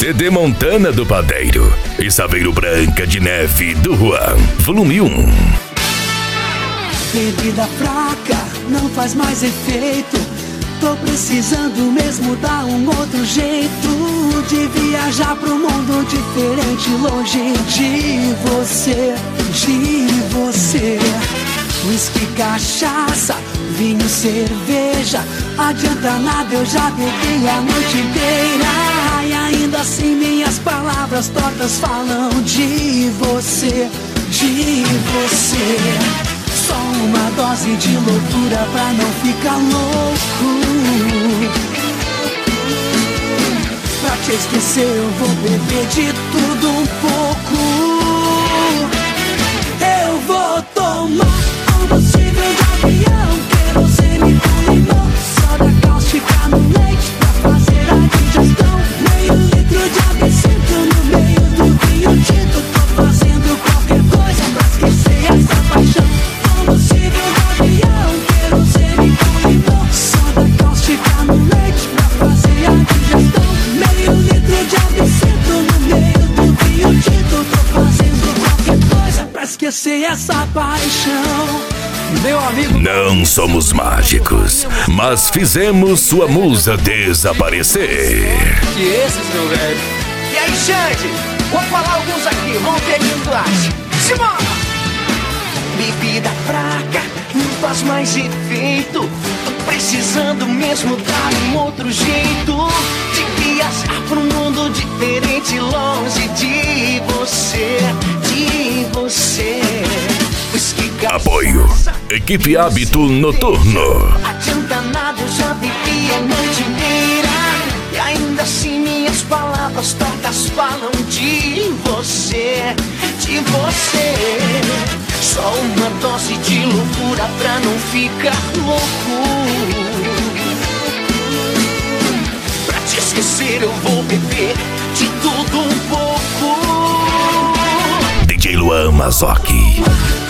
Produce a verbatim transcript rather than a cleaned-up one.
C D Montana do Padeiro e Saveiro Branca de Neve do Juan, volume um. Bebida fraca não faz mais efeito. Tô precisando mesmo dar um outro jeito de viajar pro mundo diferente, longe de você, de você. Whisky, cachaça, vinho, cerveja, adianta nada, eu já bebi a noite inteira. E ainda assim minhas palavras tortas falam de você, de você. Só uma dose de loucura pra não ficar louco. Pra te esquecer eu vou beber de tudo um pouco. Eu vou tomar combustível de avião, querosene com limão, soda cáustica no leite pra fazer a digestão. Meio litro de absinto no meio do vinho tinto. Tô fazendo qualquer coisa pra esquecer essa paixão. Combustível de avião, querosene com limão, soda cáustica no leite pra fazer a digestão. Meio litro de absinto no meio do vinho tinto. Tô fazendo qualquer coisa pra esquecer essa paixão. Meu amigo, não somos mágicos, mas fizemos sua musa desaparecer. Que esses, meu velho? E aí, Xande? Vou falar alguns aqui, vamos ver quem tu acha. Simona! Bebida fraca não faz mais efeito. Tô precisando mesmo dar um outro jeito de viajar pra um mundo diferente, longe de você, de você. Apoio Equipe Hábito Noturno. Adianta nada, eu já bebi a noite inteira. E ainda assim minhas palavras tortas falam de você, de você. Só uma dose de loucura pra não ficar louco. Pra te esquecer eu vou beber de tudo um pouco. D J Luan Mazzocchi.